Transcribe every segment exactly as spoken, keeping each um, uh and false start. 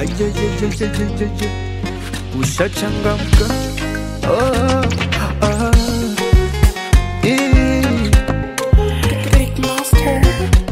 Ajejejejejeje, ushachangamka. Oh, ah, eh. Big monster.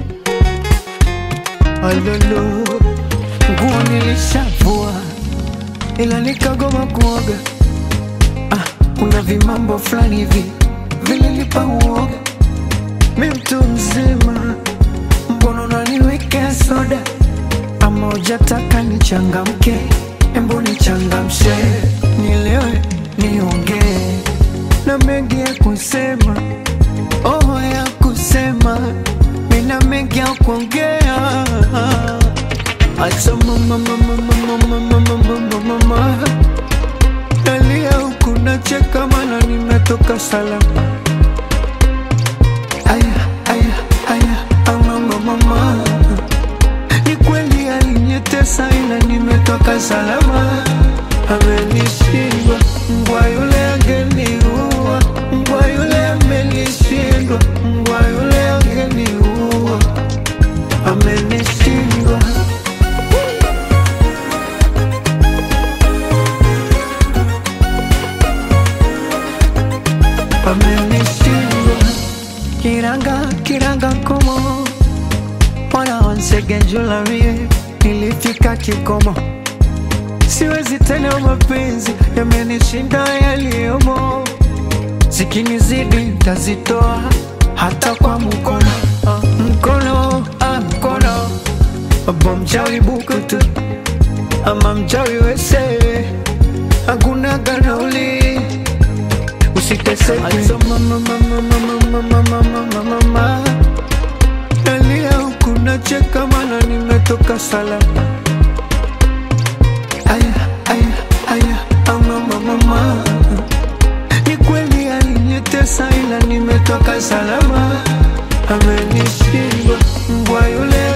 Alolo, nguo nilishavua ila nikagoma kuoga. Ah, kuna vimambo fulani hivi vile nipa uoga. Mi mtu mzima, mbona unaniwekea soda? Ama hujataka nichangamke? Embu nichangamshe, nielewe, niongee na mengi ya kusema, oh ya kusema, mina mengi ya kuongea. Acha mama mama mama mama mama mama, nalia huku nacheka maana nimetoka salama. Aya aya aya, mama mama, ni kweli alinyetesa ila nimetoka salama. Amenishindwa mbwa yule angeniua, mbwa yule amenishindwa, mbwa yule angeniua, amenishindwa. Amenishindwa. Kiranga, kiranga komo, wana onsege njulawie, nilifika kikomo. Siwezi tena mapenzi, yamenishinda yaliyomo. Zikinizidi nitazitoa, hata kwa mkono. Ah, mkono, ah, mkono. Baba mchawi bukutu, ama mchawi wese, hakuna ganauli. Usiteseke. Acha mama mama mama mama mama mama, nalia huku nacheka maana nimetoka salama. Aya aya aya, mama mama, ni kweli alinyetesa ila nimetoka salama. Amenishindwa mbwa yule